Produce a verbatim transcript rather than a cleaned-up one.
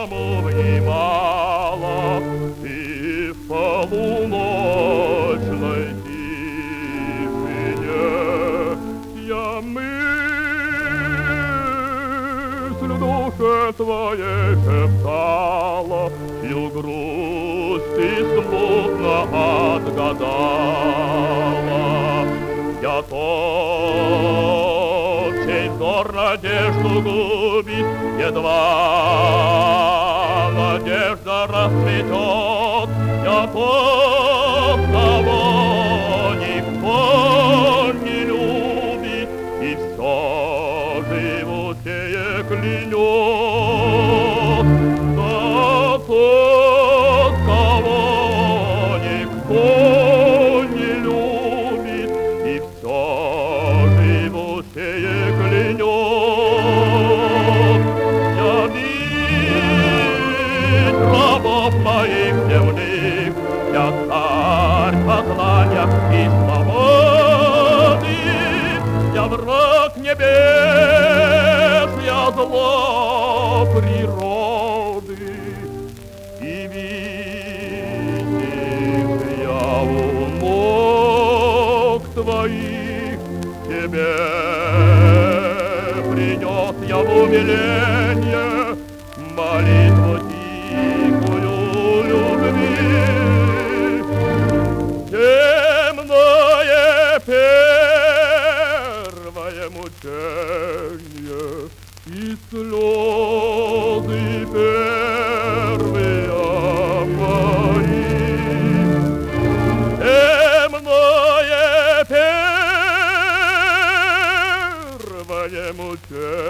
никому внимала, и в полуночной тишине я мысль в душе твоей шептала, и в грусти смутно отгадала. Я тот, чей взор надежду губит, едва надежда расцветет. Я тот, кого никто не любит, и все живущее клянет. Да тот, кого никто не любит, и все живущее клянет. Я бить рабов моих земных, я царь познания и свободы, я враг небес, я зло природы. И видишь, я у ног твоих тебе принес я в умиление молитву тихую любви. Темное первое мучение и слезы первые мои. Темное первое мучение